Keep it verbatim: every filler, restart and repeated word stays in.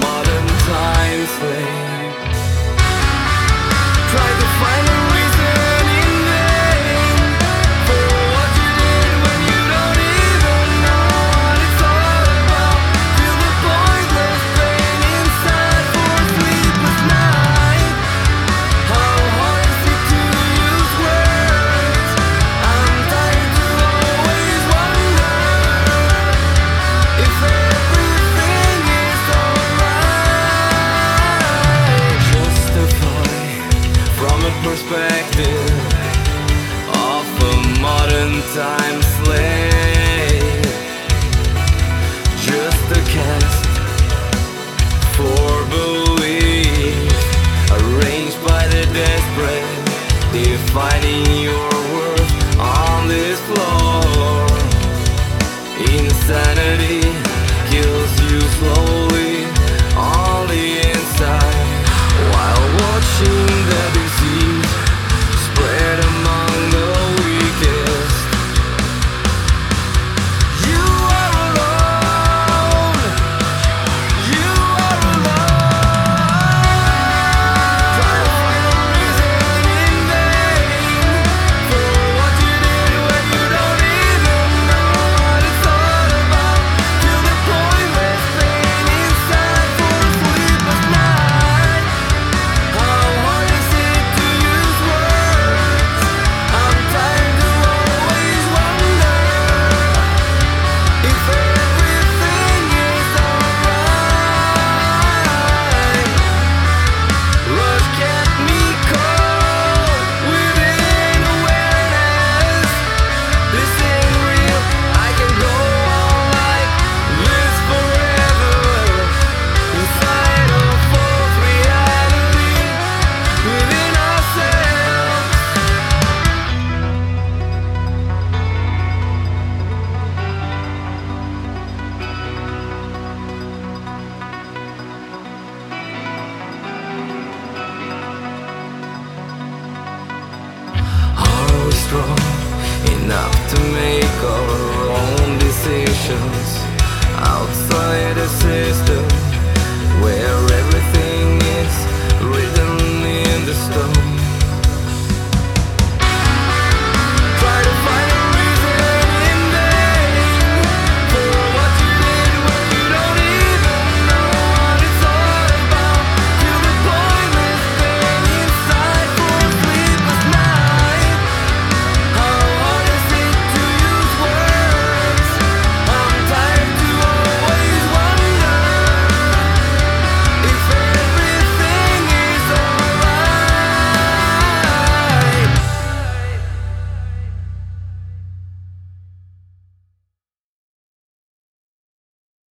modern time slave. Try to find a reason in vain for what you did when you don't even know what it's all about. Feel the pointless pain inside for a sleepless night. How hard is it to use words? I'm tired to always wonder if everything is alright. Justify from a perspective of a modern time slave. Just a cast for belief, arranged by the desperate, defining your worth on this floor. Insanity kills you slowly on the inside, while watching the disease spread among the weakest. You are alone. You are alone. Try to find a reason in vain for what you did when you don't even know what it's all about. Feel the pointless pain inside for a sleepless night. How hard is it to use words? I'm tired to always wonder if everything is alright. Love kept me cold within awareness. This ain't real. I can go on like this forever, inside a false reality within ourselves. Are we strong enough to make our own decisions outside the system?